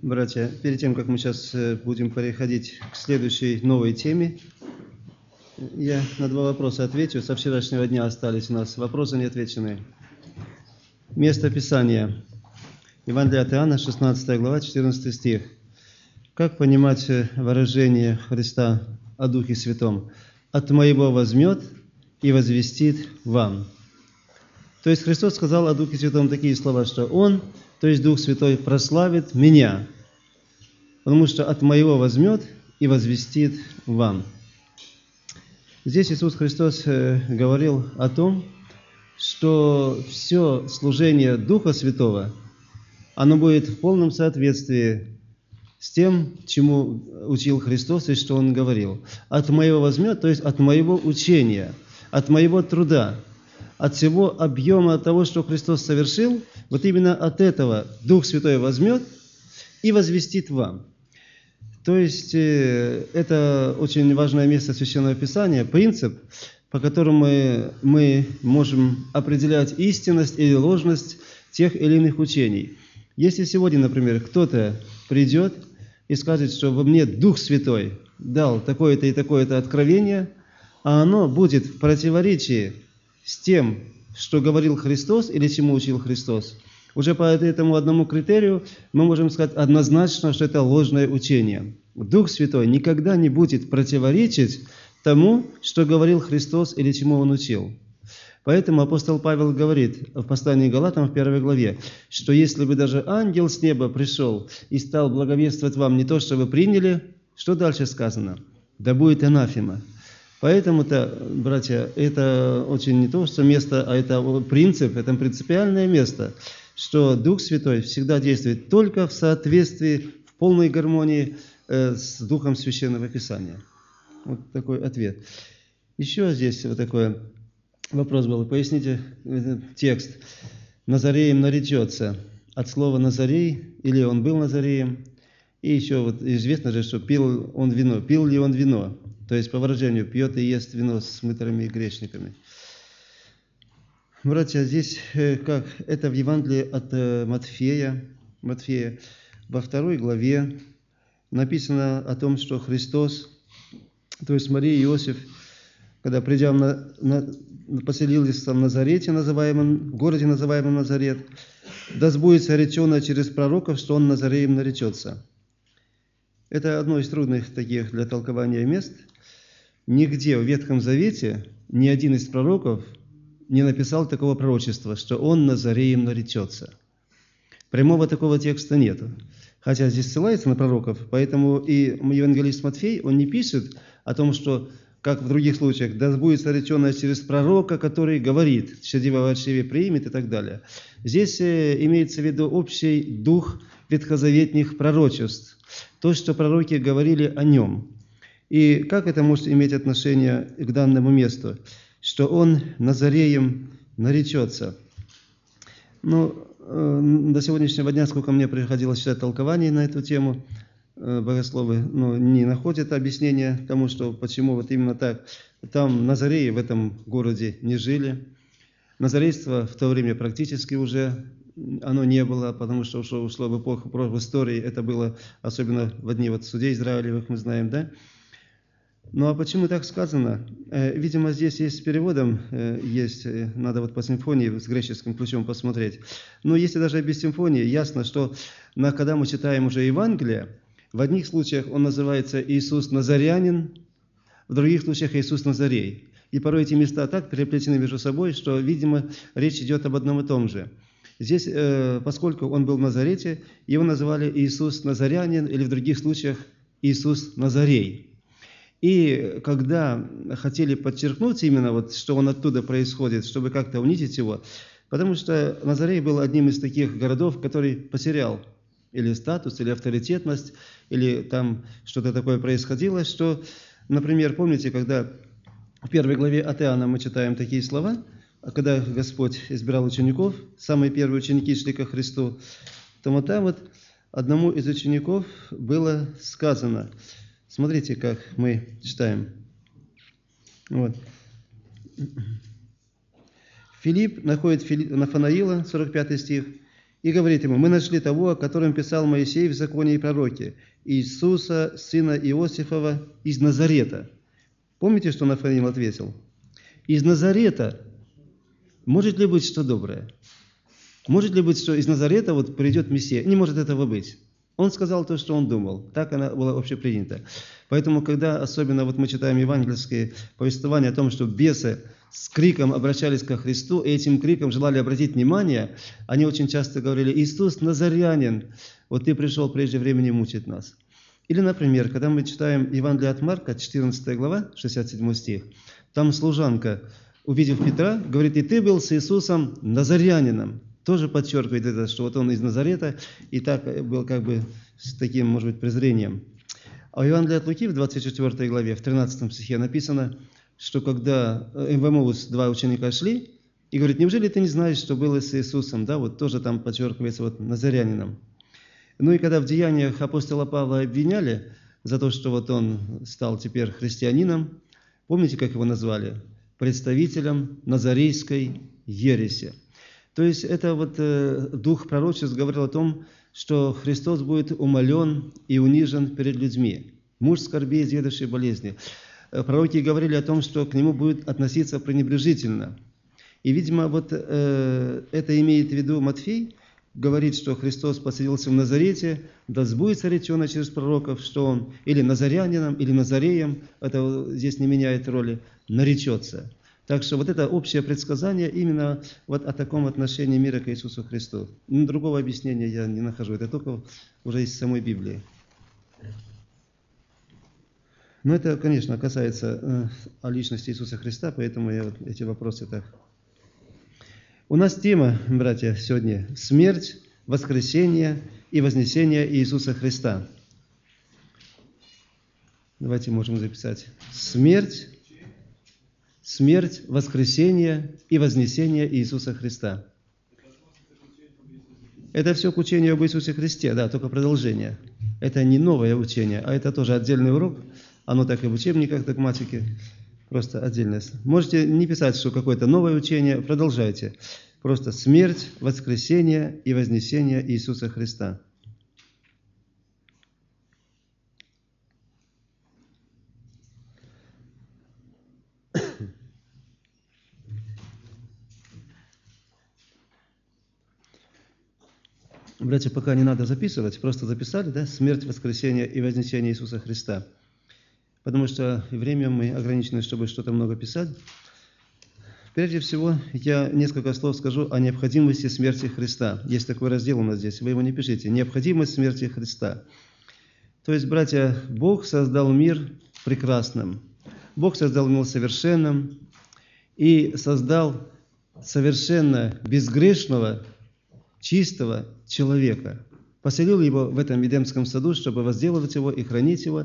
Братья, перед тем, как мы сейчас будем переходить к следующей новой теме, я на два вопроса отвечу. Со вчерашнего дня остались у нас вопросы неотвеченные. Место Писания. Евангелие от Иоанна, 16 глава, 14 стих. Как понимать выражение Христа о Духе Святом? «От Моего возьмет и возвестит вам». То есть Христос сказал о Духе Святом такие слова, что Он, то есть Дух Святой, прославит Меня, потому что от Моего возьмет и возвестит вам. Здесь Иисус Христос говорил о том, что все служение Духа Святого, оно будет в полном соответствии с тем, чему учил Христос и что Он говорил. От Моего возьмет, то есть от Моего учения, от Моего труда, от всего объема того, что Христос совершил, вот именно от этого Дух Святой возьмет и возвестит вам. То есть это очень важное место Священного Писания, принцип, по которому мы можем определять истинность или ложность тех или иных учений. Если сегодня, например, кто-то придет и скажет, что во мне Дух Святой дал такое-то и такое-то откровение, а оно будет в противоречии с тем, что говорил Христос или чему учил Христос, уже по этому одному критерию мы можем сказать однозначно, что это ложное учение. Дух Святой никогда не будет противоречить тому, что говорил Христос или чему Он учил. Поэтому апостол Павел говорит в послании к Галатам в 1 главе, что если бы даже ангел с неба пришел и стал благовествовать вам не то, что вы приняли, что дальше сказано? Да будет анафема. Поэтому-то, братья, это очень не то, что место, а это принцип, это принципиальное место, что Дух Святой всегда действует только в соответствии, в полной гармонии с Духом Священного Писания. Вот такой ответ. Еще здесь вот такой вопрос был. Поясните текст. «Назареем наречется». От слова «назарей» или «он был назареем». И еще вот известно же, что пил он вино. Пил ли он вино? То есть по выражению «пьет и ест вино с мытарями и грешниками». Братья, здесь как? Это в Евангелии от Матфея. Во 2 главе написано о том, что Христос, то есть Мария и Иосиф, когда придя поселились в Назарете, в городе, называемом Назарет, да сбудется речено через пророков, что он Назареем наречется. Это одно из трудных таких для толкования мест. Нигде в Ветхом Завете ни один из пророков не написал такого пророчества, что он Назареем наречется. Прямого такого текста нету. Хотя здесь ссылается на пророков, поэтому и евангелист Матфей, он не пишет о том, что, как в других случаях, да будет нареченное через пророка, который говорит, что Дева во чреве примет и так далее. Здесь имеется в виду общий дух ветхозаветных пророчеств, то, что пророки говорили о нем. И как это может иметь отношение к данному месту? Что он Назареем наречется. До сегодняшнего дня, сколько мне приходилось читать толкований на эту тему, богословы не находят объяснения тому, что почему вот именно так. Там Назареи в этом городе не жили. Назарейство в то время практически уже оно не было, потому что ушло в эпоху, в истории, это было особенно в дни судей Израилевых, мы знаем, да? Ну а почему так сказано? Видимо, здесь есть с переводом, надо вот по симфонии с греческим ключом посмотреть. Но если даже без симфонии, ясно, что когда мы читаем уже Евангелие, в одних случаях он называется Иисус Назарянин, в других случаях Иисус Назарей. И порой эти места так переплетены между собой, что, видимо, речь идет об одном и том же. Здесь, поскольку он был в Назарете, его называли Иисус Назарянин, или в других случаях Иисус Назарей. И когда хотели подчеркнуть именно, что он оттуда происходит, чтобы как-то унизить его, потому что Назарей был одним из таких городов, который потерял или статус, или авторитетность, или там что-то такое происходило, что, например, помните, когда в 1 главе от Иоанна мы читаем такие слова, когда Господь избирал учеников, самые первые ученики шли ко Христу, то вот там одному из учеников было сказано. Смотрите, как мы читаем. Филипп находит Нафанаила, 45 стих, И говорит ему: мы нашли того, о котором писал Моисей в законе и пророке, Иисуса, сына Иосифова, из Назарета. Помните, что Нафанаил ответил? Из Назарета может ли быть что доброе? Может ли быть, что из Назарета вот придет Мессия? Не может этого быть. Он сказал то, что он думал. Так оно было общепринято. Поэтому, когда особенно вот мы читаем евангельские повествования о том, что бесы с криком обращались ко Христу, и этим криком желали обратить внимание, они очень часто говорили: «Иисус Назарянин, вот Ты пришел прежде времени мучить нас». Или, например, когда мы читаем Евангелие от Марка, 14 глава, 67 стих, там служанка, увидев Петра, говорит: «И ты был с Иисусом Назарянином». Тоже подчеркивает это, что вот он из Назарета, и так был как бы с таким, может быть, презрением. А в Евангелии от Луки в 24 главе, в 13 стихе написано, что когда в Эмаус два ученика шли, и говорит: «Неужели ты не знаешь, что было с Иисусом?» Да, вот тоже там подчеркивается вот Назарянином. Ну и когда в Деяниях апостола Павла обвиняли за то, что вот он стал теперь христианином, помните, как его назвали? Представителем назарейской ереси. То есть это вот дух пророчеств говорил о том, что Христос будет умолен и унижен перед людьми. Муж скорби, изведавший болезни. Пророки говорили о том, что к нему будет относиться пренебрежительно. И, видимо, вот это имеет в виду Матфей, говорит, что Христос поселился в Назарете, да сбудется речено через пророков, что он или назарянином, или назареем, это здесь не меняет роли, наречется. Так что вот это общее предсказание именно вот о таком отношении мира к Иисусу Христу. Другого объяснения я не нахожу, это только уже из самой Библии. Но это, конечно, касается о личности Иисуса Христа, поэтому я вот эти вопросы так. У нас тема, братья, сегодня – смерть, воскресение и вознесение Иисуса Христа. Давайте можем записать. Смерть, воскресение и вознесение Иисуса Христа. Это все к учению об Иисусе Христе, да, только продолжение. Это не новое учение, а это тоже отдельный урок. Оно так и в учебниках догматики. Просто отдельное. Можете не писать, что какое-то новое учение, продолжайте. Просто смерть, воскресение и вознесение Иисуса Христа. Братья, пока не надо записывать, просто записали, да? Смерть, воскресение и вознесение Иисуса Христа. Потому что время мы ограничены, чтобы что-то много писать. Прежде всего, я несколько слов скажу о необходимости смерти Христа. Есть такой раздел у нас здесь, вы его не пишите. Необходимость смерти Христа. То есть, братья, Бог создал мир прекрасным. Бог создал мир совершенным и создал совершенно безгрешного, чистого человека. Поселил его в этом Эдемском саду, чтобы возделывать его и хранить его.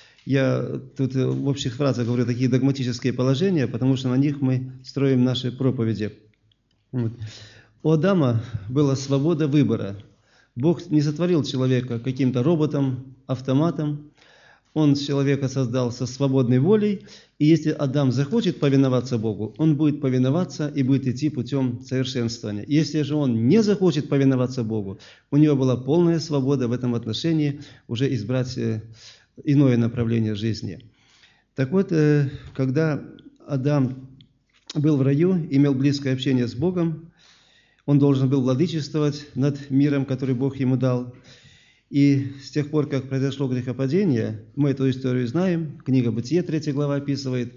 Я тут в общих фразах говорю такие догматические положения, потому что на них мы строим наши проповеди. Вот. У Адама была свобода выбора. Бог не сотворил человека каким-то роботом, автоматом. Он человека создал со свободной волей, и если Адам захочет повиноваться Богу, он будет повиноваться и будет идти путем совершенствования. Если же он не захочет повиноваться Богу, у него была полная свобода в этом отношении уже избрать иное направление жизни. Так вот, когда Адам был в раю, имел близкое общение с Богом, он должен был владычествовать над миром, который Бог ему дал. И с тех пор, как произошло грехопадение, мы эту историю знаем, книга Бытие, 3 глава описывает,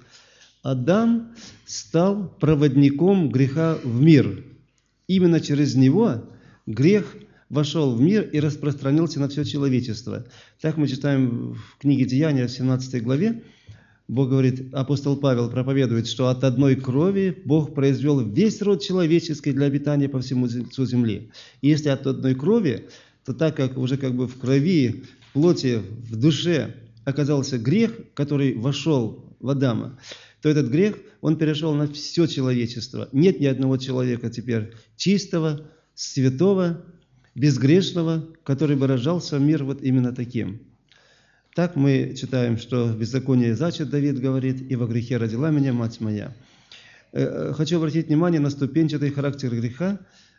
Адам стал проводником греха в мир. Именно через него грех вошел в мир и распространился на все человечество. Так мы читаем в книге Деяния, в 17 главе, Бог говорит, апостол Павел проповедует, что от одной крови Бог произвел весь род человеческий для обитания по всему лицу земли. И если от одной крови, то так как уже как бы в крови, в плоти, в душе оказался грех, который вошел в Адама, то этот грех, он перешел на все человечество. Нет ни одного человека теперь чистого, святого, безгрешного, который бы рождался в мир вот именно таким. Так мы читаем, что в беззаконии зачат, Давид говорит, и во грехе родила меня мать моя. Хочу обратить внимание на ступенчатый характер греха.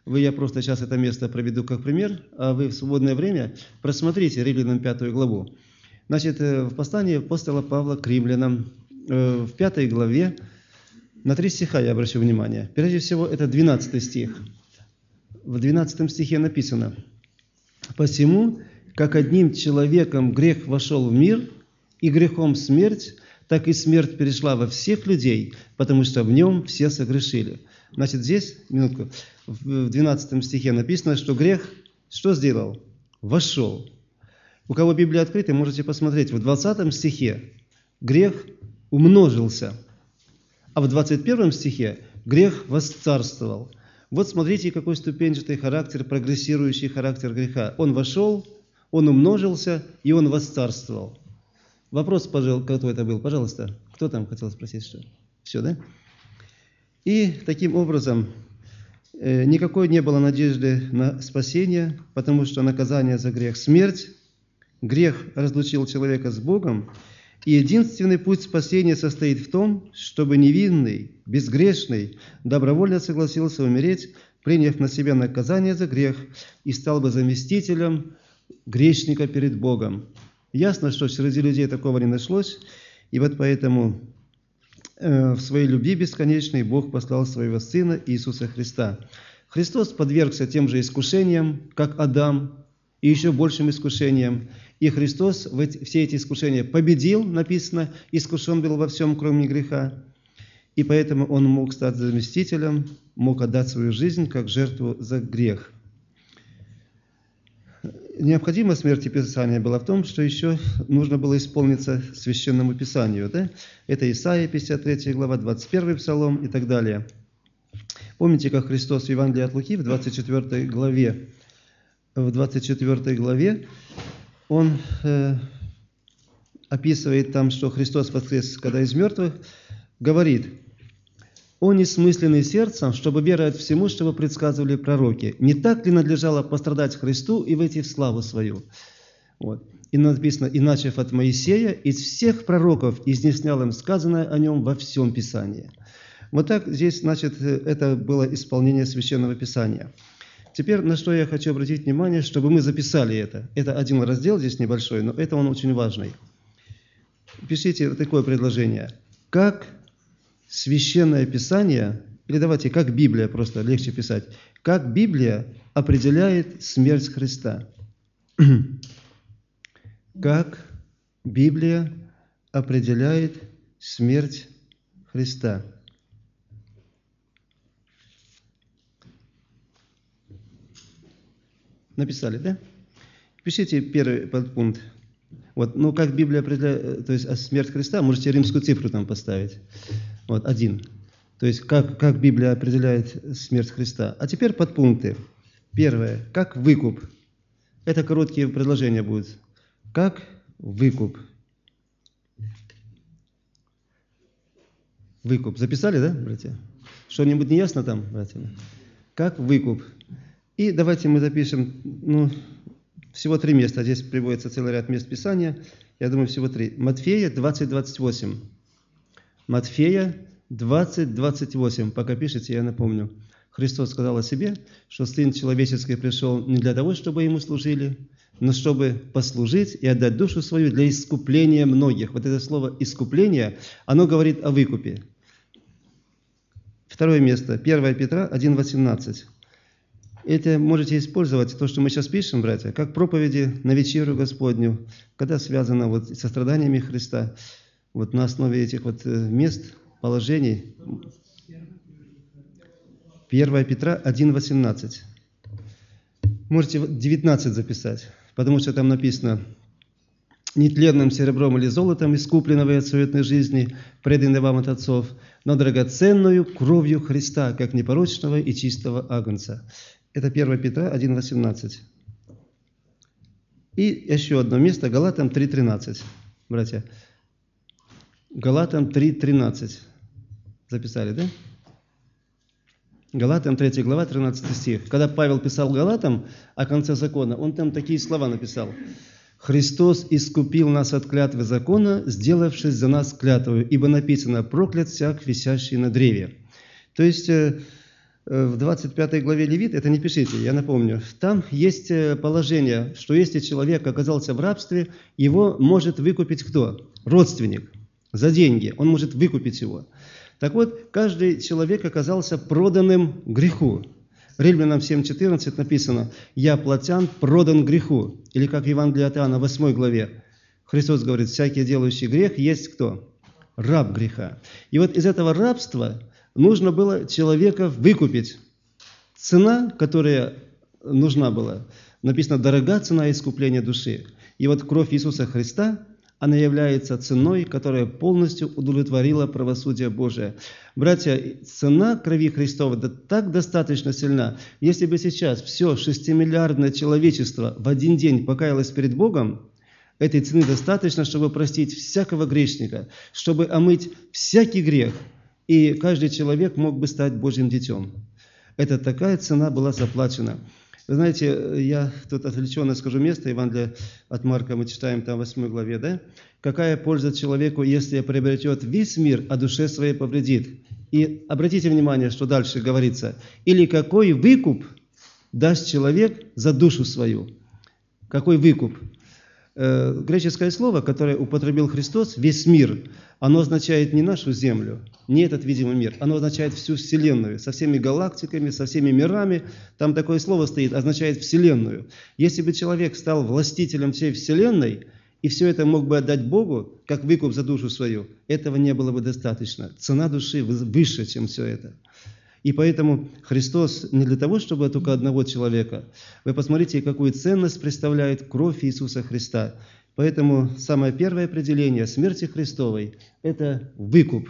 я просто сейчас это место проведу как пример, а вы в свободное время просмотрите Римлянам 5 главу. Значит, в послании апостола Павла к римлянам, в 5 главе, на 3 стиха я обращу внимание. Прежде всего, это 12 стих. В 12 стихе написано: «Посему, как одним человеком грех вошел в мир, и грехом смерть, так и смерть перешла во всех людей, потому что в нем все согрешили». Значит, здесь, минутку, в 12 стихе написано, что грех что сделал? Вошел. У кого Библия открыта, можете посмотреть. В 20 стихе грех умножился, а в 21 стихе грех восцарствовал. Вот смотрите, какой ступенчатый характер, прогрессирующий характер греха. Он вошел, он умножился, и он восцарствовал. Вопрос, пожалуйста, кто это был? Пожалуйста, кто там хотел спросить, что? Все, да? И таким образом никакой не было надежды на спасение, потому что наказание за грех – смерть. Грех разлучил человека с Богом, и единственный путь спасения состоит в том, чтобы невинный, безгрешный, добровольно согласился умереть, приняв на себя наказание за грех, и стал бы заместителем грешника перед Богом. Ясно, что среди людей такого не нашлось, и вот поэтому в своей любви бесконечной Бог послал своего Сына Иисуса Христа. Христос подвергся тем же искушениям, как Адам, и еще большим искушениям. И Христос все эти искушения победил, написано, искушен был во всем, кроме греха. И поэтому Он мог стать заместителем, мог отдать свою жизнь как жертву за грех. Необходимость смерти Писания была в том, что еще нужно было исполниться Священному Писанию. Да? Это Исаия, 53 глава, 21 Псалом и так далее. Помните, как Христос в Евангелии от Луки в 24 главе, Он описывает там, что Христос воскрес, когда из мертвых, говорит: «О несмысленный сердцем, чтобы веровать всему, что предсказывали пророки. Не так ли надлежало пострадать Христу и войти в славу свою?» Вот. И написано: «И начав от Моисея, из всех пророков изъяснял им сказанное о нем во всем Писании». Вот так здесь, значит, это было исполнение Священного Писания. Теперь на что я хочу обратить внимание, чтобы мы записали это. Это один раздел здесь небольшой, но это он очень важный. Пишите такое предложение. Как Священное Писание, или давайте, как Библия, просто легче писать, как Библия определяет смерть Христа? Как Библия определяет смерть Христа? Написали, да? Пишите первый подпункт. Вот, ну, как Библия определяет, то есть смерть Христа, можете римскую цифру там поставить. Вот, 1. То есть, как Библия определяет смерть Христа. А теперь подпункты. Первое. Как выкуп. Это короткие предложения будут. Как выкуп. Выкуп. Записали, да, братья? Что-нибудь не ясно там, братья? Как выкуп. И давайте мы запишем, всего 3 места. Здесь приводится целый ряд мест Писания. Я думаю, всего 3. Матфея 20:28. Матфея 20:28. Пока пишете, я напомню. Христос сказал о себе, что Сын Человеческий пришел не для того, чтобы Ему служили, но чтобы послужить и отдать душу свою для искупления многих. Вот это слово «искупление», оно говорит о выкупе. Второе место. 1 Петра 1:18. Это можете использовать, то, что мы сейчас пишем, братья, как проповеди на вечерю Господню, когда связано вот со страданиями Христа. Вот на основе этих вот мест, положений. 1 Петра 1:18. Можете 19 записать, потому что там написано: «Нетленным серебром или золотом, искупленного от суетной жизни, преданной вам от отцов, но драгоценную кровью Христа, как непорочного и чистого агнца». Это 1 Петра 1:18. И еще одно место, Галатам 3:13. Братья, Галатам 3:13. Записали, да? Галатам 3 глава, 13 стих. Когда Павел писал Галатам о конце закона, он там такие слова написал: «Христос искупил нас от клятвы закона, сделавшись за нас клятвою, ибо написано: проклят всяк, висящий на древе». То есть в 25 главе Левит, это не пишите, я напомню, там есть положение, что если человек оказался в рабстве, его может выкупить кто? Родственник. За деньги. Он может выкупить его. Так вот, каждый человек оказался проданным греху. Римлянам 7:14 написано: «Я плотян, продан греху». Или как в Евангелии от Иоанна, 8 главе. Христос говорит: «Всякий, делающий грех, есть кто? Раб греха». И вот из этого рабства нужно было человека выкупить. Цена, которая нужна была, написано: «Дорога цена искупления души». И вот кровь Иисуса Христа, она является ценой, которая полностью удовлетворила правосудие Божие. Братья, цена крови Христовой так достаточно сильна. Если бы сейчас все 6-миллиардное человечество в один день покаялось перед Богом, этой цены достаточно, чтобы простить всякого грешника, чтобы омыть всякий грех, и каждый человек мог бы стать Божьим детем. Это такая цена была заплачена. Вы знаете, я тут отвлеченно скажу место, Евангелие от Марка, мы читаем там в 8 главе, да? «Какая польза человеку, если приобретет весь мир, а душе своей повредит?» И обратите внимание, что дальше говорится. «Или какой выкуп даст человек за душу свою?» Какой выкуп? Греческое слово, которое употребил Христос, «весь мир», оно означает не нашу землю, не этот видимый мир, оно означает всю Вселенную, со всеми галактиками, со всеми мирами. Там такое слово стоит, означает Вселенную. Если бы человек стал властителем всей Вселенной, и все это мог бы отдать Богу, как выкуп за душу свою, этого не было бы достаточно. Цена души выше, чем все это. И поэтому Христос не для того, чтобы только одного человека. Вы посмотрите, какую ценность представляет кровь Иисуса Христа. Поэтому самое первое определение смерти Христовой – это выкуп.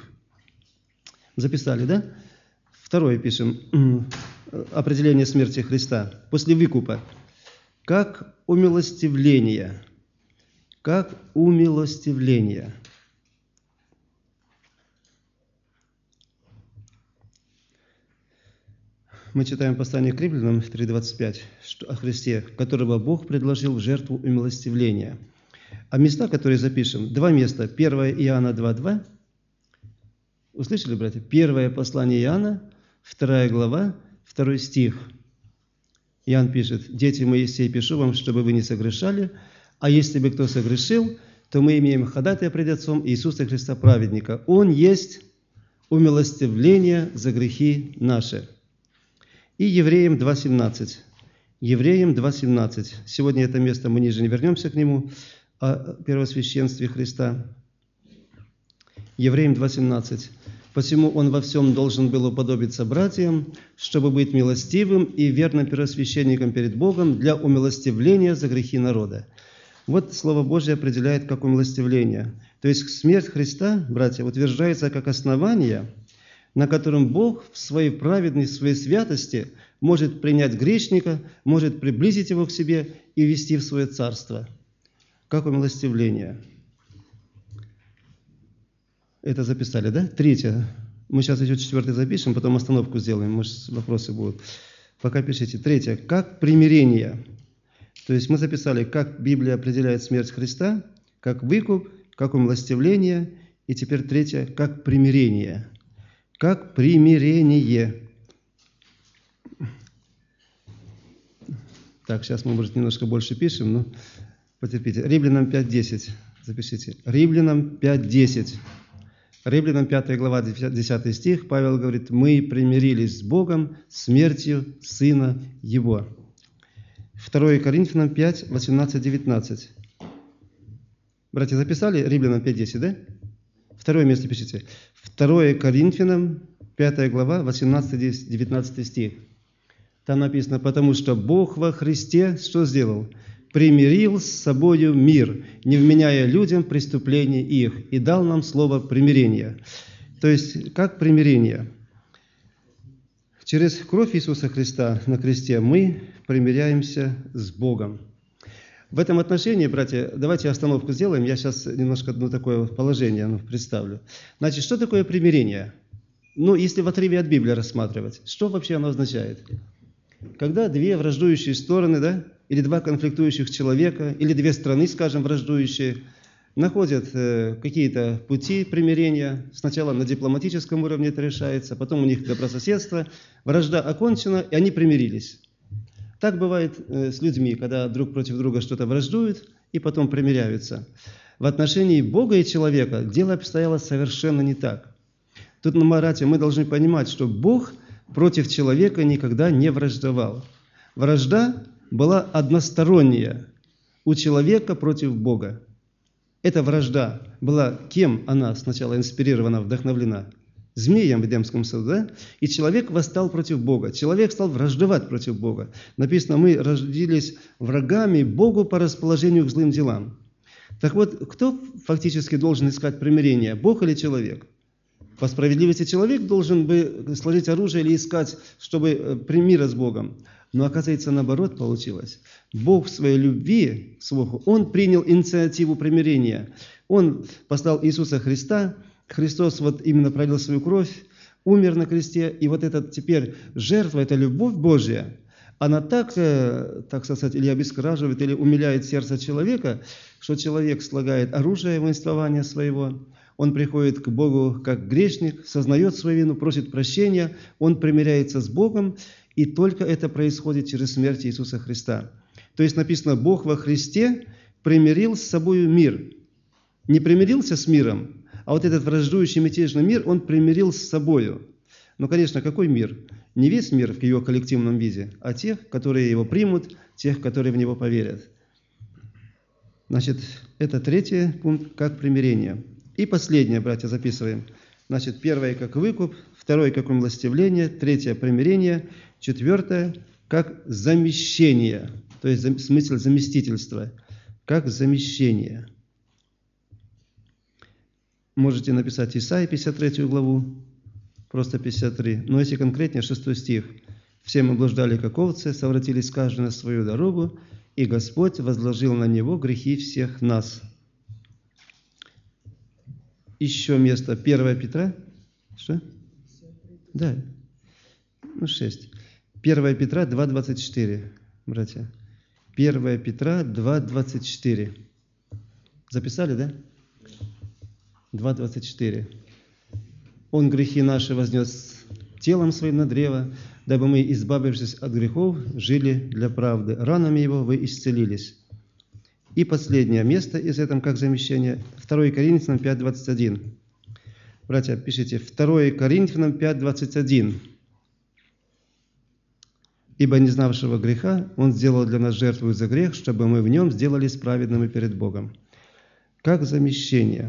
Записали, да? Второе пишем. Определение смерти Христа. После выкупа. Как умилостивление. Как умилостивление. Мы читаем послание к Римлянам 3:25 о Христе, которого Бог предложил в жертву умилостивления. А места, которые запишем, два места. 1 Иоанна 2:2. Услышали, братья? Первое послание Иоанна, 2 глава, 2 стих. Иоанн пишет: «Дети мои, сей пишу вам, чтобы вы не согрешали, а если бы кто согрешил, то мы имеем ходатая пред Отцом Иисуса Христа праведника. Он есть умилостивление за грехи наши». И Евреям 2:17. Евреям 2:17. Сегодня это место мы ниже не вернемся к нему, о первосвященстве Христа. Евреям 2:17. «Посему он во всем должен был уподобиться братьям, чтобы быть милостивым и верным первосвященником перед Богом для умилостивления за грехи народа». Вот Слово Божье определяет как умилостивление. То есть смерть Христа, братья, утверждается как основание, на котором Бог в своей праведности, в своей святости может принять грешника, может приблизить его к себе и ввести в свое царство. Как умилостивление. Это записали, да? Третье. Мы сейчас еще 4 запишем, потом остановку сделаем, может, вопросы будут. Пока пишите. Третье. Как примирение. То есть мы записали, как Библия определяет смерть Христа, как выкуп, как умилостивление. И теперь третье. Как примирение. Как примирение. Так, сейчас мы, может, немножко больше пишем, но потерпите. Римлянам 5:10. Запишите. Римлянам 5:10. Римлянам 5 глава, 10 стих. Павел говорит: «Мы примирились с Богом смертью Сына Его». 2 Коринфянам 5, 18-19. Братья, записали Римлянам 5:10, да? Второе место пишите. 2 Коринфянам 5 глава, 18-19 стих. Там написано: «Потому что Бог во Христе что сделал? Примирил с собою мир, не вменяя людям преступлений их, и дал нам слово примирения». То есть, как примирение? Через кровь Иисуса Христа на кресте мы примиряемся с Богом. В этом отношении, братья, давайте остановку сделаем. Я сейчас немножко такое положение представлю. Значит, что такое примирение? Если в отрыве от Библии рассматривать, что вообще оно означает? Когда две враждующие стороны, да, или два конфликтующих человека, или две страны, скажем, враждующие, находят какие-то пути примирения. Сначала на дипломатическом уровне это решается, потом у них добрососедство, вражда окончена, и они примирились. Так бывает с людьми, когда друг против друга что-то враждуют, и потом примиряются. В отношении Бога и человека дело обстояло совершенно не так. Тут, братья, мы должны понимать, что Бог против человека никогда не враждовал. Вражда была односторонняя у человека против Бога. Эта вражда была, кем она сначала инспирирована, вдохновлена? Змеем в Эдемском саду, да? И человек восстал против Бога. Человек стал враждовать против Бога. Написано, мы родились врагами Богу по расположению к злым делам. Так вот, кто фактически должен искать примирение, Бог или человек? По справедливости человек должен бы сложить оружие или искать, чтобы мира с Богом. Но оказывается, наоборот получилось. Бог в своей любви, Он принял инициативу примирения. Он послал Иисуса Христа. Христос вот именно пролил свою кровь, умер на кресте. И вот эта теперь жертва, эта любовь Божья, она так сказать, или обескураживает, или умиляет сердце человека, что человек слагает оружие воинствования своего. Он приходит к Богу как грешник, сознает свою вину, просит прощения, он примиряется с Богом, и только это происходит через смерть Иисуса Христа. То есть написано, Бог во Христе примирил с собою мир. Не примирился с миром, а вот этот враждующий мятежный мир, он примирил с собою. Ну, конечно, какой мир? Не весь мир в его коллективном виде, а тех, которые его примут, тех, которые в него поверят. Значит, это третий пункт, как примирение. И последнее, братья, записываем. Значит, первое, как выкуп, второе, как умилостивление, третье, примирение, четвертое, как замещение, то есть смысл заместительства, как замещение. Можете написать Исаии 53 главу, просто 53. Но если конкретнее, 6 стих. «Все мы блуждали, как овцы, совратились каждый на свою дорогу, и Господь возложил на него грехи всех нас». Еще место 1 Петра. Что? Да. 6. 1 Петра 2,24, братья. 1 Петра 2,24. Записали, да? 2,24. «Он грехи наши вознес телом своим на древо, дабы мы, избавившись от грехов, жили для правды. Ранами его вы исцелились». И последнее место из этого, как замещение, 2 Коринфянам 5,21. Братья, пишите, 2 Коринфянам 5,21. «Ибо не знавшего греха Он сделал для нас жертву за грех, чтобы мы в нем сделались праведными перед Богом». Как замещение.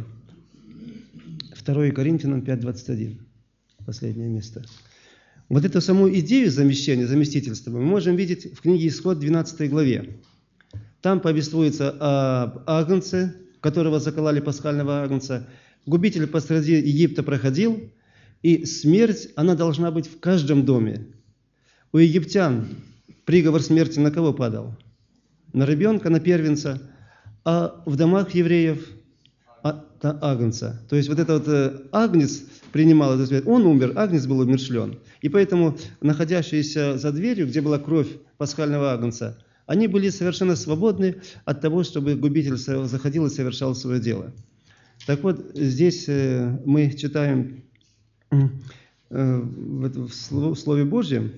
2 Коринфянам 5,21. Последнее место. Вот эту саму идею замещения, заместительства мы можем видеть в книге Исход 12 главе. Там повествуется об агнце, которого закололи пасхального агнца. Губитель посреди Египта проходил, и смерть, она должна быть в каждом доме. У египтян приговор смерти на кого падал? На ребенка, на первенца, а в домах евреев на агнца. То есть вот этот агнец принимал эту смерть. Он умер, агнец был умерщвлен. И поэтому находящиеся за дверью, где была кровь пасхального агнца, они были совершенно свободны от того, чтобы губитель заходил и совершал свое дело. Так вот, здесь мы читаем в Слове Божьем,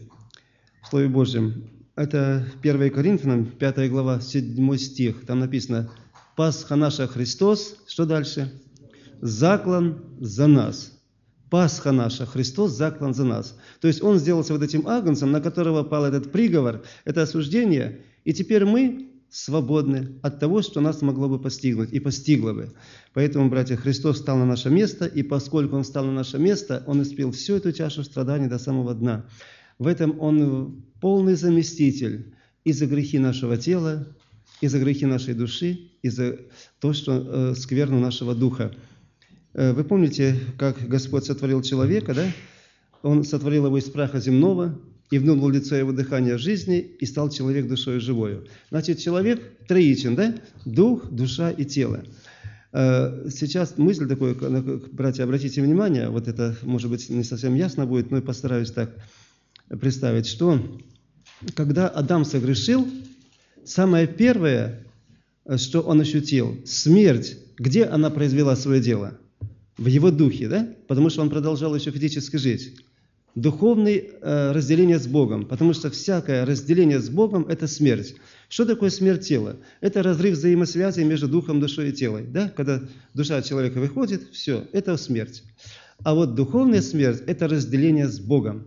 это 1 Коринфянам, 5 глава, 7 стих, там написано: «Пасха наша Христос», что дальше? «Заклан за нас». Пасха наша, Христос заклан за нас. То есть Он сделался вот этим агнцем, на которого пал этот приговор, это осуждение, и теперь мы свободны от того, что нас могло бы постигнуть, и постигло бы. Поэтому, братья, Христос встал на наше место, и поскольку Он встал на наше место, Он испил всю эту чашу страданий до самого дна. В этом Он полный заместитель и за грехи нашего тела, и за грехи нашей души, и за то, что скверну нашего духа. Вы помните, как Господь сотворил человека, да? Он сотворил его из праха земного, и внул в лицо его дыхание жизни, и стал человек душою живою. Значит, человек троичен, да? Дух, душа и тело. Сейчас мысль такая, братья, обратите внимание, вот это, может быть, не совсем ясно будет, но я постараюсь так представить, что когда Адам согрешил, самое первое, что он ощутил? Смерть, где она произвела свое дело? В его духе, да? Потому что он продолжал еще физически жить. Духовное разделение с Богом, потому что всякое разделение с Богом – это смерть. Что такое смерть тела? Это разрыв взаимосвязи между духом, душой и телом. Да? Когда душа человека выходит, все, это смерть. А вот духовная смерть – это разделение с Богом.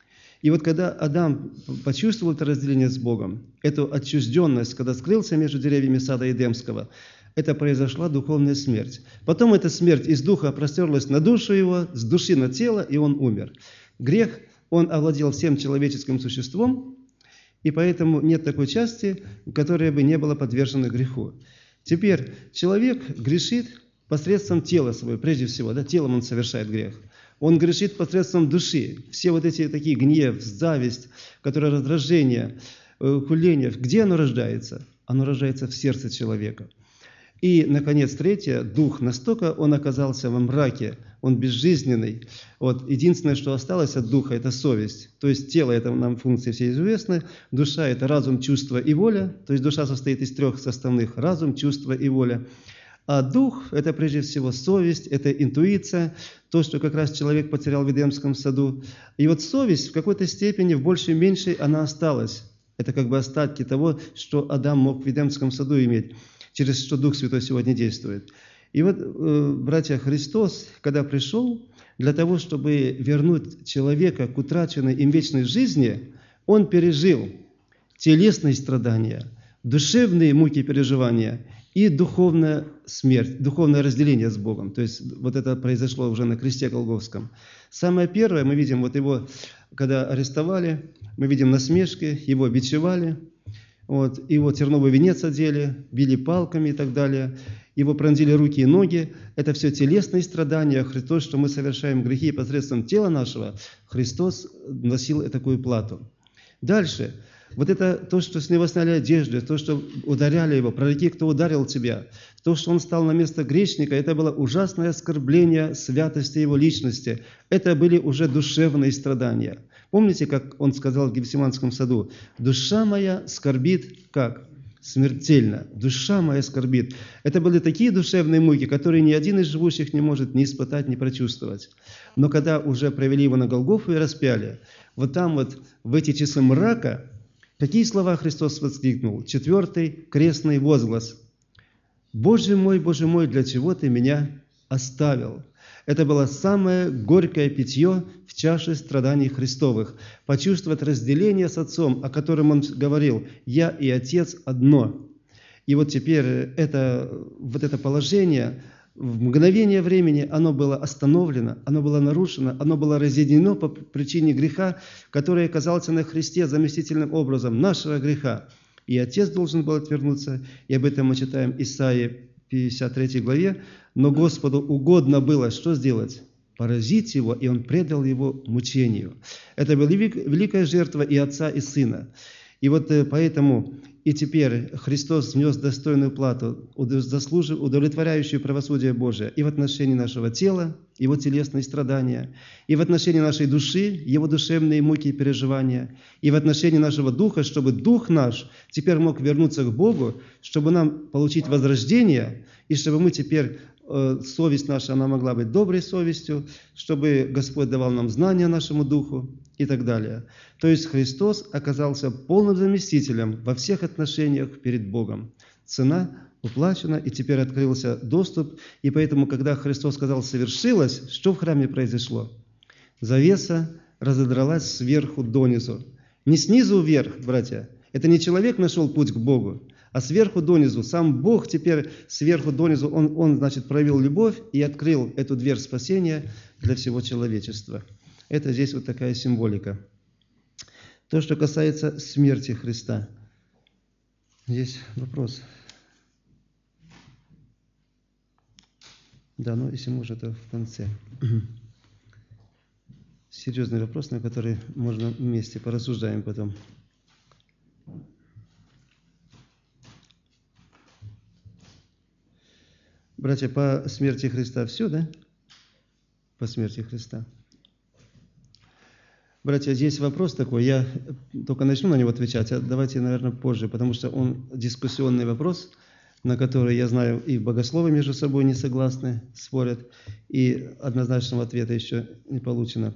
И вот когда Адам почувствовал это разделение с Богом, эту отчужденность, когда скрылся между деревьями сада Эдемского, это произошла духовная смерть. Потом эта смерть из духа простерлась на душу его, с души на тело, и он умер. Грех, он овладел всем человеческим существом, и поэтому нет такой части, которая бы не была подвержена греху. Теперь человек грешит посредством тела своего, прежде всего, да, телом он совершает грех. Он грешит посредством души. Все вот эти такие гнев, зависть, которые раздражение, хуление, где оно рождается? Оно рождается в сердце человека. И, наконец, третье, дух, настолько он оказался во мраке, он безжизненный. Вот, единственное, что осталось от духа, это совесть. То есть тело, это нам функции все известны, душа – это разум, чувство и воля. То есть душа состоит из трех составных – разум, чувство и воля. А дух – это прежде всего совесть, это интуиция, то, что как раз человек потерял в Эдемском саду. И вот совесть в какой-то степени, в большей и меньшей, она осталась. Это как бы остатки того, что Адам мог в Эдемском саду иметь, через что Дух Святой сегодня действует. И вот, братья, Христос, когда пришел, для того, чтобы вернуть человека к утраченной им вечной жизни, Он пережил телесные страдания, душевные муки переживания и духовная смерть, духовное разделение с Богом. То есть вот это произошло уже на кресте Голгофском. Самое первое, мы видим вот его, когда арестовали, мы видим насмешки, его бичевали, вот, его терновый венец одели, били палками и так далее, его пронзили руки и ноги. Это все телесные страдания. То, что мы совершаем грехи посредством тела нашего, Христос носил такую плату. Дальше. Вот это то, что с него сняли одежду, то, что ударяли его, пророки, кто ударил тебя, то, что он стал на место грешника, это было ужасное оскорбление святости его личности. Это были уже душевные страдания. Помните, как он сказал в Гефсиманском саду? «Душа моя скорбит как? Смертельно. Душа моя скорбит». Это были такие душевные муки, которые ни один из живущих не может ни испытать, ни прочувствовать. Но когда уже провели его на Голгофу и распяли, вот там вот в эти часы мрака, какие слова Христос воскликнул? 4-й крестный возглас. Боже мой, для чего Ты меня оставил?» Это было самое горькое питье в чаше страданий Христовых. Почувствовать разделение с Отцом, о котором Он говорил: «Я и Отец одно». И вот теперь вот это положение в мгновение времени оно было остановлено, оно было нарушено, оно было разъединено по причине греха, который оказался на Христе заместительным образом нашего греха. И Отец должен был отвернуться, и об этом мы читаем Исаии 53 главе. Но Господу угодно было что сделать? Поразить его, и Он предал его мучению. Это была великая жертва и Отца, и Сына. И вот поэтому и теперь Христос внес достойную плату, удовлетворяющую правосудие Божие и в отношении нашего тела, Его телесные страдания, и в отношении нашей души, Его душевные муки и переживания, и в отношении нашего духа, чтобы дух наш теперь мог вернуться к Богу, чтобы нам получить возрождение, и чтобы мы теперь, совесть наша, она могла быть доброй совестью, чтобы Господь давал нам знания нашему духу и так далее. То есть Христос оказался полным заместителем во всех отношениях перед Богом. Цена уплачена, и теперь открылся доступ. И поэтому, когда Христос сказал «совершилось», что в храме произошло? Завеса разодралась сверху донизу. Не снизу вверх, братья. Это не человек нашел путь к Богу, а сверху донизу. Сам Бог теперь сверху донизу, Он, значит, проявил любовь и открыл эту дверь спасения для всего человечества. Это здесь вот такая символика. То, что касается смерти Христа. Есть вопрос? Да, но если можно, то в конце. Серьезный вопрос, на который можно вместе порассуждаем потом. Братья, по смерти Христа все, да? По смерти Христа. Братья, здесь вопрос такой, я только начну на него отвечать, а давайте, наверное, позже, потому что он дискуссионный вопрос. на которые, я знаю, и богословы между собой не согласны, спорят, и однозначного ответа еще не получено.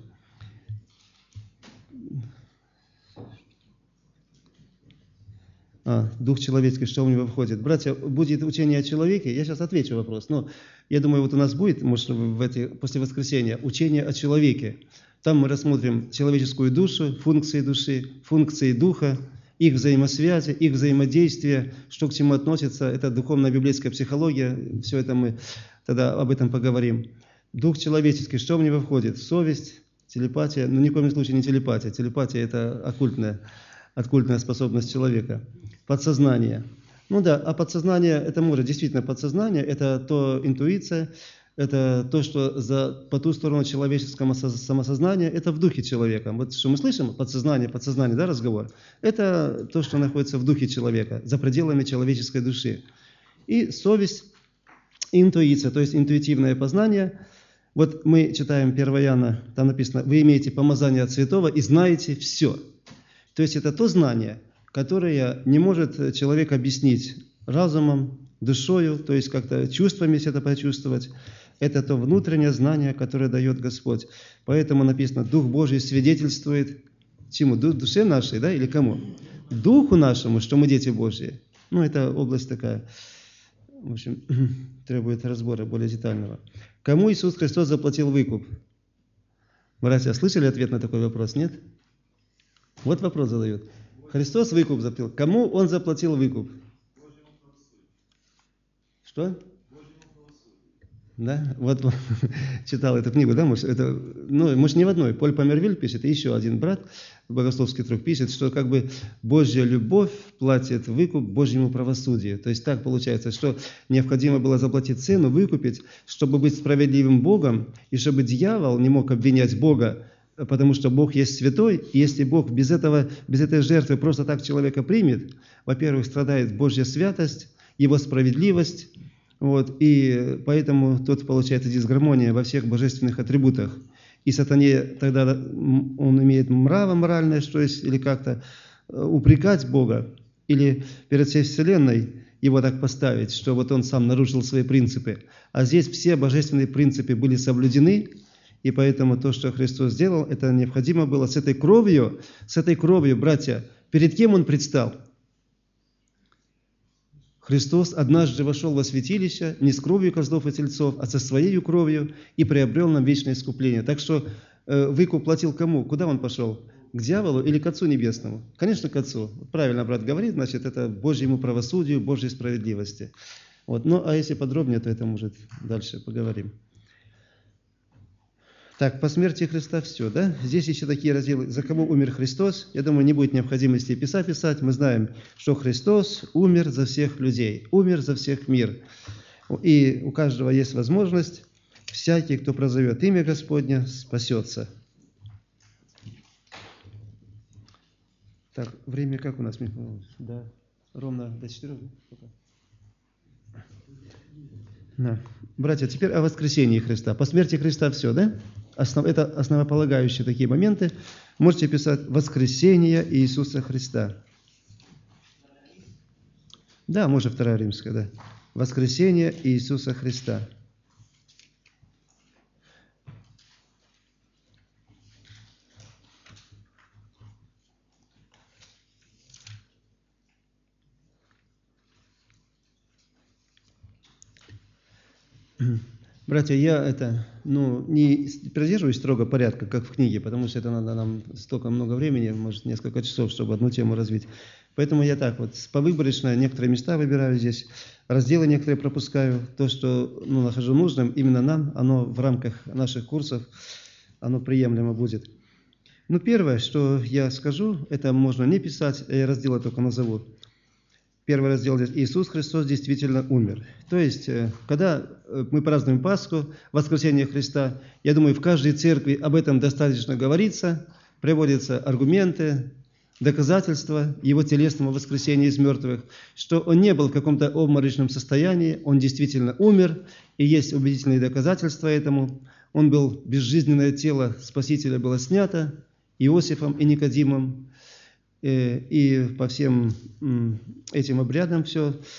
Дух человеческий, что в него входит. Братья, будет учение о человеке, я сейчас отвечу вопрос, но я думаю, вот у нас будет, может, после воскресения, учение о человеке. Там мы рассмотрим человеческую душу, функции души, функции духа, их взаимосвязи, их взаимодействие, что к чему относится, это духовная библейская психология, все это мы тогда об этом поговорим. Дух человеческий, что в него входит? Совесть, телепатия, но ни в коем случае не телепатия. Телепатия – это оккультная способность человека. Подсознание. Ну да, а подсознание, это может действительно подсознание, это то интуиция, это то, что по ту сторону человеческого самосознания, это в духе человека. Вот что мы слышим, подсознание, да, разговор, это то, что находится в духе человека, за пределами человеческой души. И совесть, и интуиция, то есть интуитивное познание. Вот мы читаем 1 Иоанна, там написано, вы имеете помазание от святого и знаете все. То есть это то знание, которое не может человек объяснить разумом, душою, то есть как-то чувствами это почувствовать. Это то внутреннее знание, которое дает Господь. Поэтому написано, Дух Божий свидетельствует чему? Душе нашей, да, или кому? Духу нашему, что мы дети Божьи. Ну, это область такая, в общем, требует разбора более детального. Кому Иисус Христос заплатил выкуп? Братья, слышали ответ на такой вопрос, нет? Вот вопрос задают. Христос выкуп заплатил. Кому Он заплатил выкуп? Что? Да? Вот читал эту книгу, да, может, не в одной. Поль Помервиль пишет, и еще один брат, богословский друг, пишет, что как бы Божья любовь платит выкуп Божьему правосудию. То есть так получается, что необходимо было заплатить цену, выкупить, чтобы быть справедливым Богом, и чтобы дьявол не мог обвинять Бога, потому что Бог есть святой, и если Бог без этой жертвы просто так человека примет, во-первых, страдает Божья святость, Его справедливость, вот, и поэтому тут получается дисгармония во всех божественных атрибутах. И сатане тогда он имеет моральное, что есть, или как-то упрекать Бога, или перед всей вселенной его так поставить, что вот он сам нарушил свои принципы. А здесь все божественные принципы были соблюдены, и поэтому то, что Христос сделал, это необходимо было с этой кровью, братья, перед кем Он предстал? Христос однажды вошел во святилище не с кровью козлов и тельцов, а со Своей кровью и приобрел нам вечное искупление. Так что выкуп платил кому? Куда Он пошел? К дьяволу или к Отцу Небесному? Конечно, к Отцу. Правильно брат говорит, значит, это Божьему правосудию, Божьей справедливости. Вот. Ну, а если подробнее, то это, может, дальше поговорим. Так, по смерти Христа все, да? Здесь еще такие разделы. За кого умер Христос? Я думаю, не будет необходимости писать. Мы знаем, что Христос умер за всех людей, умер за всех мир. И у каждого есть возможность, всякий, кто прозовет имя Господня, спасется. Так, время как у нас, Михаил? Да, ровно до 4. Да. Братья, теперь о воскресении Христа. По смерти Христа все, да? Это основополагающие такие моменты. Можете писать «Воскресение Иисуса Христа». Да, может, 2 Римская, да. «Воскресение Иисуса Христа». Братья, я не придерживаюсь строго порядка, как в книге, потому что это надо нам столько много времени, может, несколько часов, чтобы одну тему развить. Поэтому я так вот повыборочно некоторые места выбираю здесь, разделы некоторые пропускаю. То, что нахожу нужным именно нам, оно в рамках наших курсов, оно приемлемо будет. Первое, что я скажу, это можно не писать, я разделы только назову. Первый раздел здесь. Иисус Христос действительно умер. То есть, когда мы празднуем Пасху, воскресение Христа, я думаю, в каждой церкви об этом достаточно говорится, приводятся аргументы, доказательства Его телесного воскресения из мертвых, что Он не был в каком-то обморочном состоянии, Он действительно умер, и есть убедительные доказательства этому. Он был, безжизненное тело Спасителя было снято Иосифом и Никодимом, и по всем этим обрядам все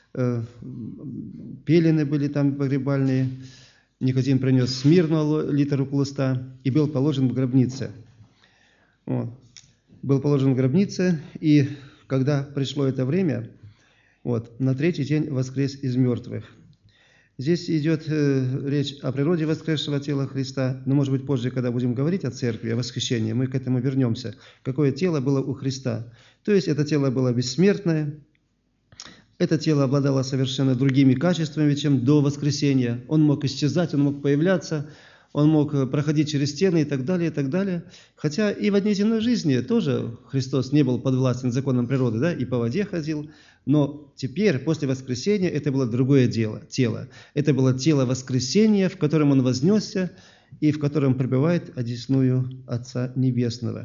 пелены были там погребальные. Никодим принес смирну литр около 100 и был положен в гробнице. Вот. Был положен в гробнице, и когда пришло это время, вот, на третий день воскрес из мертвых. Здесь идет речь о природе воскресшего тела Христа, но, может быть, позже, когда будем говорить о церкви, о воскресении, мы к этому вернемся. Какое тело было у Христа? То есть, это тело было бессмертное, это тело обладало совершенно другими качествами, чем до воскресения. Он мог исчезать, он мог появляться, он мог проходить через стены и так далее, и так далее. Хотя и в одной земной жизни тоже Христос не был подвластен законам природы, да, и по воде ходил. Но теперь, после воскресения, это было другое тело. Это было тело воскресения, в котором Он вознесся и в котором пребывает одесную Отца Небесного.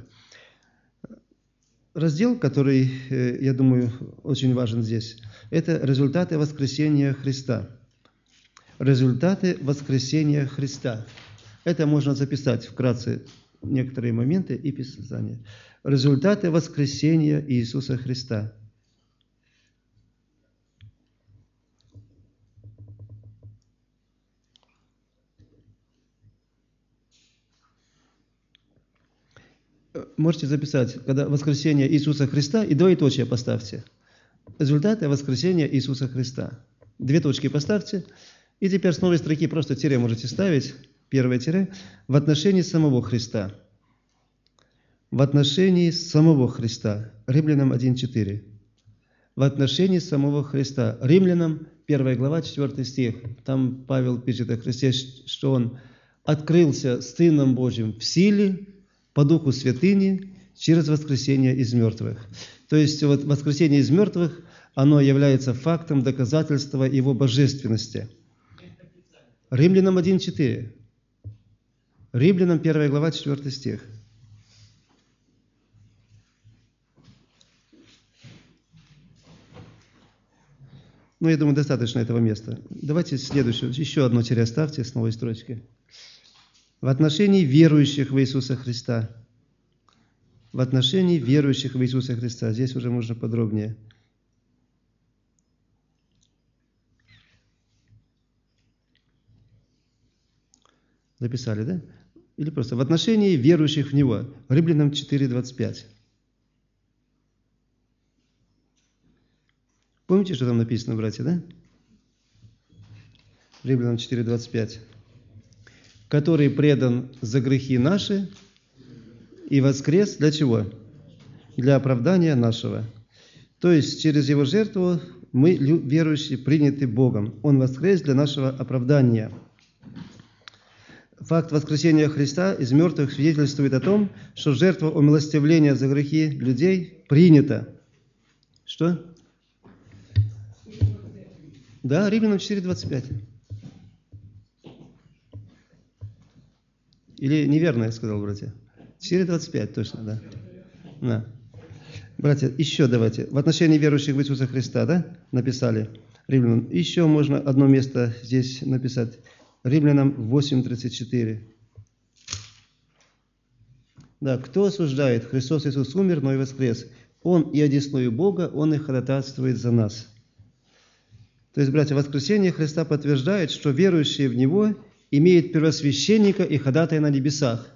Раздел, который, я думаю, очень важен здесь, это результаты воскресения Христа. Результаты воскресения Христа. Это можно записать вкратце некоторые моменты и Писания. Результаты воскресения Иисуса Христа. Можете записать, когда воскресение Иисуса Христа, и двоеточие поставьте. Результаты воскресения Иисуса Христа. Две точки поставьте. И теперь с новой строки просто тире можете ставить. Первое тире. В отношении самого Христа. В отношении самого Христа. Римлянам 1:4. В отношении самого Христа. Римлянам 1 глава, 4 стих. Там Павел пишет о Христе, что Он открылся Сыном Божьим в силе, по Духу Святыни, через воскресение из мертвых. То есть вот воскресение из мертвых, оно является фактом доказательства Его божественности. Римлянам 1:4. Римлянам 1 глава, 4 стих. Ну, я думаю, достаточно этого места. Давайте следующее, еще одно тире оставьте с новой строчки. В отношении верующих в Иисуса Христа. В отношении верующих в Иисуса Христа. Здесь уже можно подробнее. Записали, да? Или просто в отношении верующих в Него. Римлянам 4:25. Помните, что там написано, братья, да? Римлянам 4:25. Который предан за грехи наши и воскрес для чего? Для оправдания нашего. То есть, через Его жертву мы, верующие, приняты Богом. Он воскрес для нашего оправдания. Факт воскресения Христа из мертвых свидетельствует о том, что жертва умилостивления за грехи людей принята. Что? Да, Римлянам 4:25. Или неверно я сказал, братья? 4:25, точно, да. Да. Братья, еще давайте. В отношении верующих в Иисуса Христа, да, написали Римлянам. Еще можно одно место здесь написать. Римлянам 8:34. Да, кто осуждает? Христос Иисус умер, но и воскрес. Он и одесную Бога, Он и ходатайствует за нас. То есть, братья, воскресение Христа подтверждает, что верующие в Него имеют первосвященника и ходатая на небесах.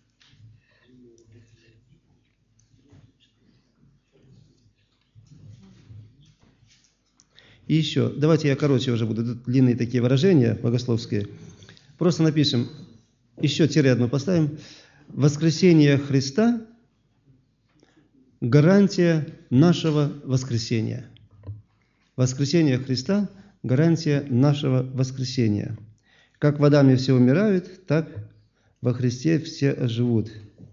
И еще, давайте я короче уже буду, тут длинные такие выражения богословские. Просто напишем, еще тире одно поставим. Воскресение Христа – гарантия нашего воскресения. Воскресение Христа – гарантия нашего воскресения. Как в Адаме все умирают, так во Христе все оживут.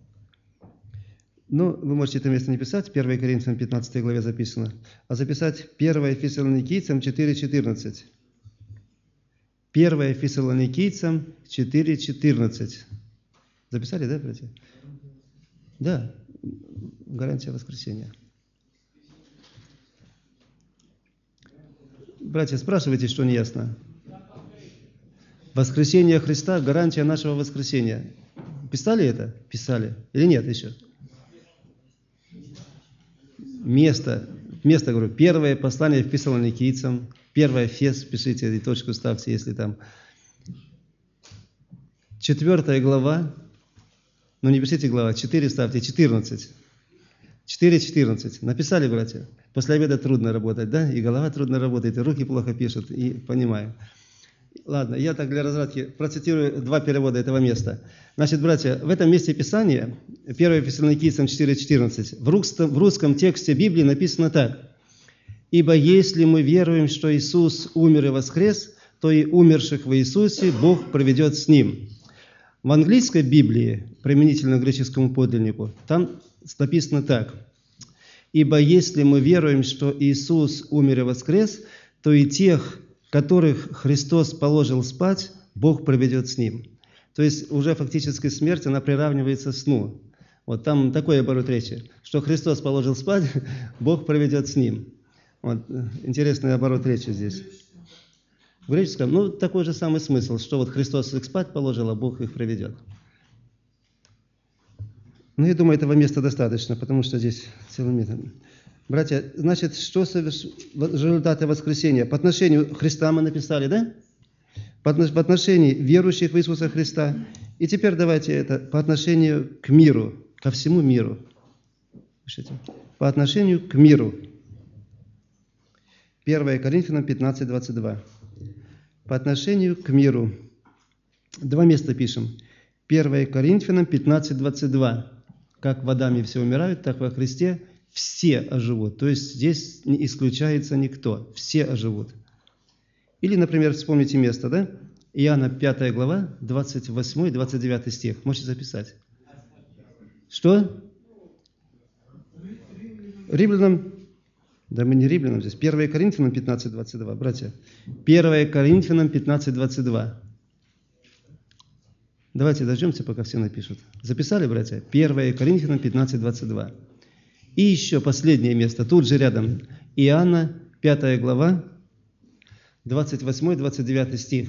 Ну, вы можете это место не писать, 1 Коринфянам 15 главе записано, а записать 1 Фессалоникийцам 4:14. 1 Фессалоникийцам 4:14. Записали, да, братья? Да, гарантия воскресения. Братья, спрашивайте, что не ясно. Воскресение Христа – гарантия нашего воскресения. Писали это? Писали. Или нет еще? Место, говорю, первое послание Фессалоникийцам, 1 Фес пишите и точку ставьте, если там. 4 глава, ну не пишите глава, 4 ставьте, 14. 4:14. Написали, братья? После обеда трудно работать, да? И голова трудно работает, и руки плохо пишут, и понимаю. Ладно, я так для разрядки процитирую два перевода этого места. Значит, братья, в этом месте Писания, 1 Фессалоникийцам 4:14, в русском тексте Библии написано так. «Ибо если мы веруем, что Иисус умер и воскрес, то и умерших в Иисусе Бог проведет с Ним». В английской Библии, применительно к греческому подлиннику, там написано так. «Ибо если мы веруем, что Иисус умер и воскрес, то и тех, которых Христос положил спать, Бог проведет с Ним». То есть уже фактически смерть, она приравнивается к сну. Вот там такой оборот речи, что Христос положил спать, Бог проведет с Ним. Вот, интересный оборот речи здесь. В греческом, ну, такой же самый смысл, что вот Христос их спать положил, а Бог их проведет. Ну, я думаю, этого места достаточно, потому что здесь целый метод. Братья, значит, что результаты воскресения? По отношению Христа мы написали, да? По отношению верующих в Иисуса Христа. И теперь давайте это по отношению к миру, ко всему миру. Пишите. По отношению к миру. 1 Коринфянам 15:22. По отношению к миру. Два места пишем. 1 Коринфянам 15:22. Как в Адаме все умирают, так во Христе все оживут. То есть здесь не исключается никто. Все оживут. Или, например, вспомните место, да? Иоанна 5 глава, 28 и 29 стих. Можете записать. Что? Римлянам. Да мы не римлянам здесь. 1 Коринфянам 15:22, братья. 1 Коринфянам 15:22. Давайте дождемся, пока все напишут. Записали, братья? 1 Коринфянам 15:22. И еще последнее место, тут же рядом. Иоанна 5 глава, 28-29 стих.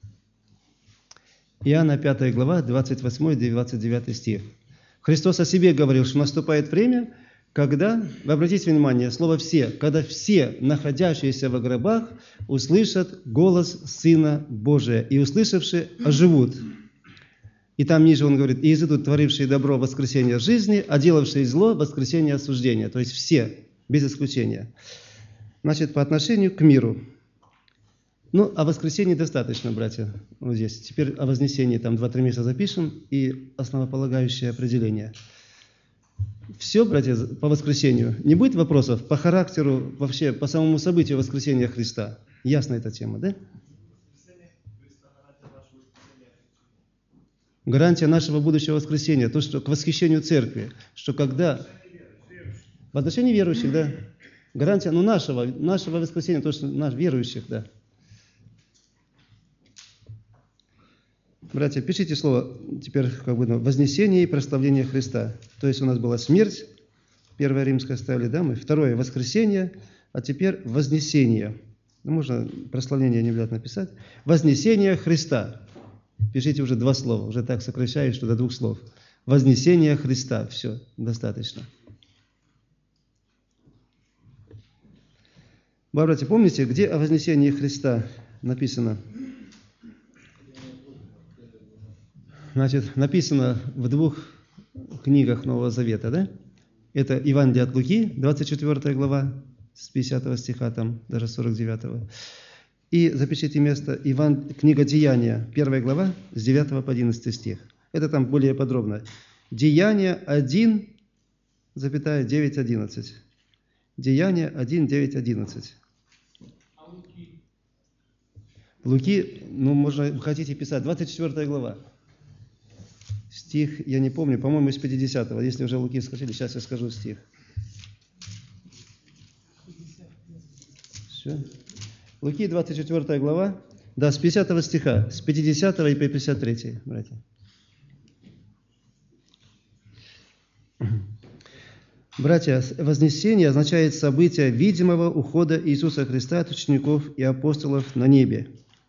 Иоанна 5 глава, 28-29 стих. Христос о себе говорил, что наступает время, когда, вы обратите внимание, слово «все», когда все, находящиеся во гробах, услышат голос Сына Божия, и услышавшие оживут. И там ниже он говорит, и изыдут творившие добро воскресения жизни, а делавшие зло воскресения осуждения. То есть все, без исключения. Значит, по отношению к миру. Ну, о воскресении достаточно, братья, вот здесь. Теперь о вознесении там 2-3 места запишем и основополагающее определение. Все, братья, по воскресению. Не будет вопросов по характеру, вообще по самому событию воскресения Христа. Ясна эта тема, да? Гарантия нашего будущего воскресения, то, что к восхищению церкви, что когда... В отношении верующих, да. Гарантия, ну, нашего воскресения, то, что верующих, да. Братья, пишите слово теперь как бы вознесение и прославление Христа. То есть у нас была смерть, 1 Римская ставили, да, мы, 2 воскресение, а теперь вознесение. Ну, можно прославление не обязательно писать. Вознесение Христа. Пишите уже 2 слова, уже так сокращаешь, что до 2 слов. Вознесение Христа. Все, достаточно. Братья, помните, где о вознесении Христа написано? Значит, написано в 2 книгах Нового Завета, да? Это Евангелие от Луки, 24 глава, с 50 стиха, там даже 49. И запишите место, книга Деяния, 1 глава, с 9 по 11 стих. Это там более подробно. Деяния 1, 9, 11. Деяния 1, 9, 11. Луки, ну, можно, хотите писать, 24 глава. Стих, я не помню, по-моему, из 50-го. Если уже Луки скажили, сейчас я скажу стих. Все. Луки, 24 глава, да, с 50 стиха, с 50 и по 53, братья. Братья, вознесение означает событие видимого ухода Иисуса Христа от учеников и апостолов на небе.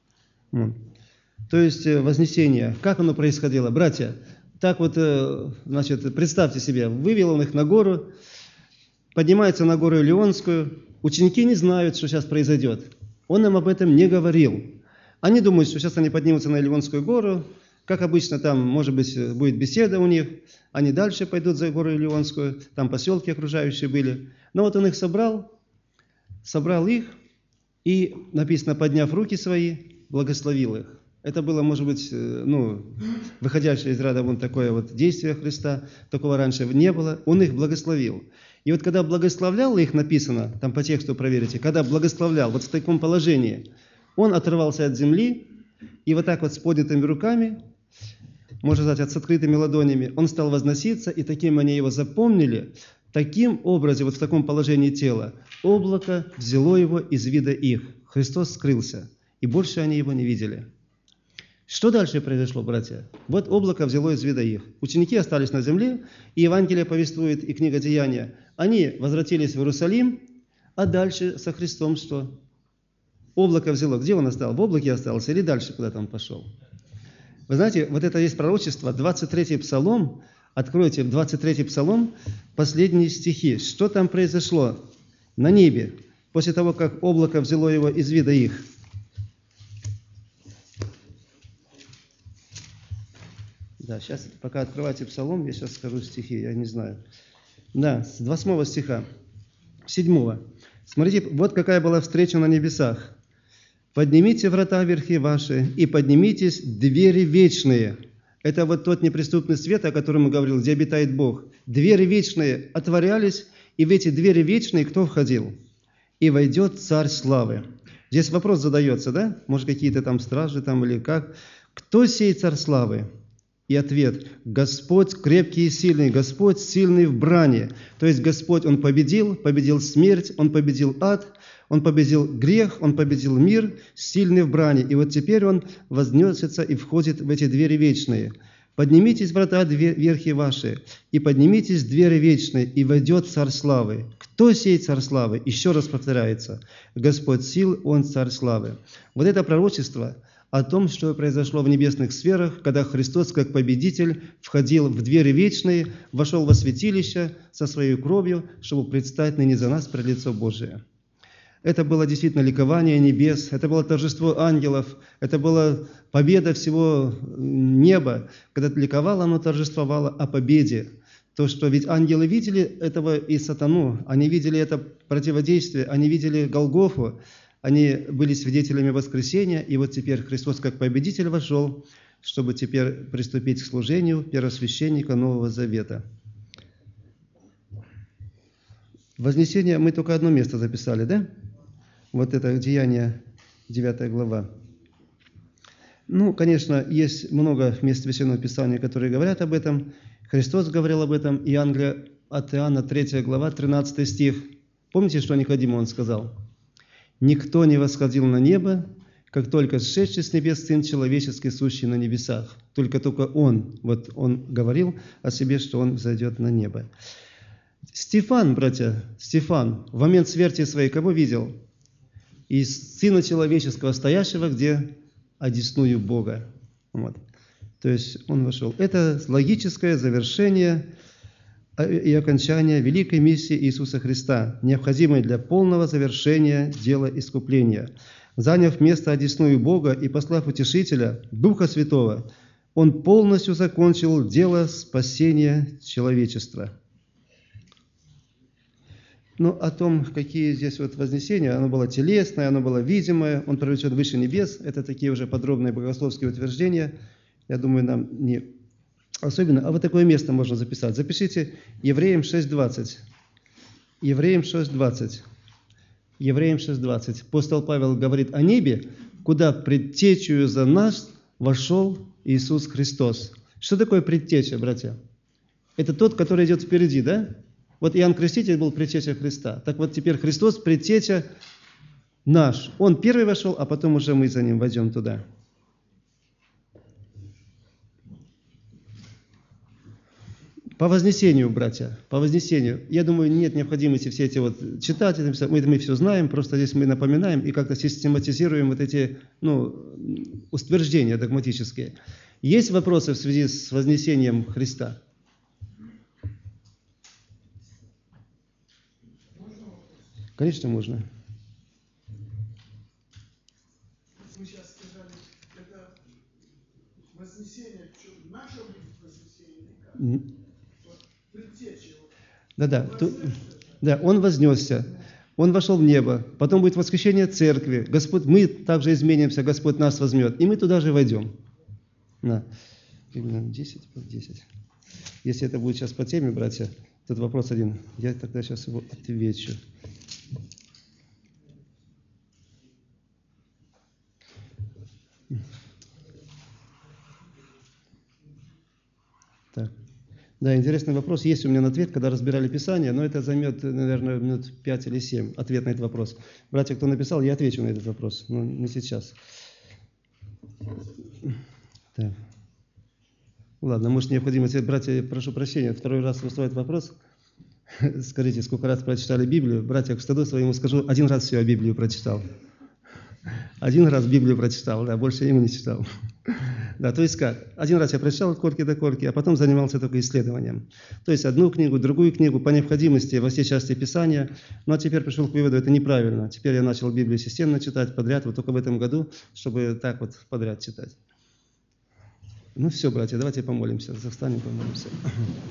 То есть вознесение, как оно происходило? Братья, так вот, значит, представьте себе, вывел он их на гору, поднимается на гору Илионскую, ученики не знают, что сейчас произойдет. Он им об этом не говорил. Они думают, что сейчас они поднимутся на Илионскую гору, как обычно, там, может быть, будет беседа у них, они дальше пойдут за гору Илионскую, там поселки окружающие были. Но вот он их собрал их, и написано, подняв руки свои, благословил их. Это было, может быть, выходящее из ряда вон такое вот действие Христа, такого раньше не было. Он их благословил. И вот когда благословлял их, написано, там по тексту проверите, когда благословлял, вот в таком положении, он оторвался от земли, и вот так вот с поднятыми руками, можно сказать, с открытыми ладонями, он стал возноситься, и таким они его запомнили. Таким образом, вот в таком положении тела, облако взяло его из вида их. Христос скрылся, и больше они его не видели. Что дальше произошло, братья? Вот облако взяло из вида их. Ученики остались на земле, и Евангелие повествует, и книга Деяния. Они возвратились в Иерусалим, а дальше со Христом что? Облако взяло. Где он остался? В облаке остался или дальше куда-то он пошел? Вы знаете, вот это есть пророчество, 23-й Псалом. Откройте 23-й Псалом, последние стихи. Что там произошло на небе, после того, как облако взяло его из вида их? Да, сейчас, пока открывайте Псалом, я сейчас скажу стихи, я не знаю. Да, с 8 стиха, 7. Смотрите, вот какая была встреча на небесах. «Поднимите врата верхи ваши, и поднимитесь двери вечные». Это вот тот неприступный свет, о котором мы говорили, где обитает Бог. Двери вечные отворялись, и в эти двери вечные кто входил? «И войдет Царь славы». Здесь вопрос задается, да? Может, какие-то там стражи там или как? Кто сей Царь славы? И ответ: Господь крепкий и сильный, Господь сильный в брани. То есть Господь, Он победил смерть, Он победил ад, Он победил грех, Он победил мир, сильный в брани. И вот теперь Он вознесется и входит в эти двери вечные. «Поднимитесь, врата верхи ваши, и поднимитесь двери вечные, и войдет Царь славы». Кто сей Царь славы? Еще раз повторяется: Господь сил, Он Царь славы. Вот это пророчество о том, что произошло в небесных сферах, когда Христос, как победитель, входил в двери вечные, вошел во святилище со своей кровью, чтобы предстать ныне за нас пред лицо Божие. Это было действительно ликование небес, это было торжество ангелов, это была победа всего неба, когда ликовало, оно торжествовало о победе. То, что ведь ангелы видели этого и сатану, они видели это противодействие, они видели Голгофу, они были свидетелями воскресения, и вот теперь Христос как победитель вошел, чтобы теперь приступить к служению первосвященника Нового Завета. Вознесение мы только одно место записали, да? Вот это Деяние, 9 глава. Конечно, есть много мест Священного Писания, которые говорят об этом. Христос говорил об этом, и Евангелие от Иоанна, 3 глава, 13 стих. Помните, что Никодиму он сказал? «Никто не восходил на небо, как только сшедший с небес Сын Человеческий, сущий на небесах». Только Он, вот Он говорил о себе, что Он взойдет на небо. Стефан, братья, в момент смерти своей кого видел? И Сына Человеческого, стоящего где? Одесную Бога. Вот. То есть он вошел. Это логическое завершение и окончание великой миссии Иисуса Христа, необходимой для полного завершения дела искупления. Заняв место одесную Бога и послав Утешителя, Духа Святого, Он полностью закончил дело спасения человечества. О том, какие здесь вот вознесения, оно было телесное, оно было видимое, Он привлечет выше небес, это такие уже подробные богословские утверждения, я думаю, нам не особенно, а вот такое место можно записать. Запишите Евреям 6:20. Евреям 6:20. Евреям 6:20. Апостол Павел говорит о небе, куда предтечею за нас вошел Иисус Христос. Что такое предтеча, братья? Это тот, который идет впереди, да? Вот Иоанн Креститель был предтеча Христа. Так вот теперь Христос предтеча наш. Он первый вошел, а потом уже мы за Ним войдем туда. По вознесению, братья, по вознесению. Я думаю, нет необходимости все эти вот читать, мы все знаем, просто здесь мы напоминаем и как-то систематизируем вот эти утверждения догматические. Есть вопросы в связи с вознесением Христа? Конечно, можно. вы сейчас сказали, это вознесение, наше будет вознесение или как? Вот, предтеча его. Да, он вознесся, он вошел в небо, потом будет восхищение церкви, Господь, мы также изменимся, Господь нас возьмет, и мы туда же войдем. Да. 10. Если это будет сейчас по теме, братья, тут вопрос один, я тогда сейчас его отвечу. Так. Да, интересный вопрос. Есть у меня на ответ, когда разбирали Писание, но это займет, наверное, минут 5 или 7, ответ на этот вопрос. Братья, кто написал, я отвечу на этот вопрос, но не сейчас. Так. Ладно, может, необходимо... Братья, прошу прощения, второй раз выступает вопрос. Скажите, сколько раз прочитали Библию? Братья, к стыду своему скажу, один раз всю Библию прочитал. Один раз Библию прочитал, да, больше ему не читал. Да, то есть как? Один раз я прочитал от корки до корки, а потом занимался только исследованием. То есть одну книгу, другую книгу, по необходимости во все части Писания. Ну, а теперь пришел к выводу, это неправильно. Теперь я начал Библию системно читать подряд, вот только в этом году, чтобы так вот подряд читать. Ну все, братья, давайте помолимся. Застанем, помолимся.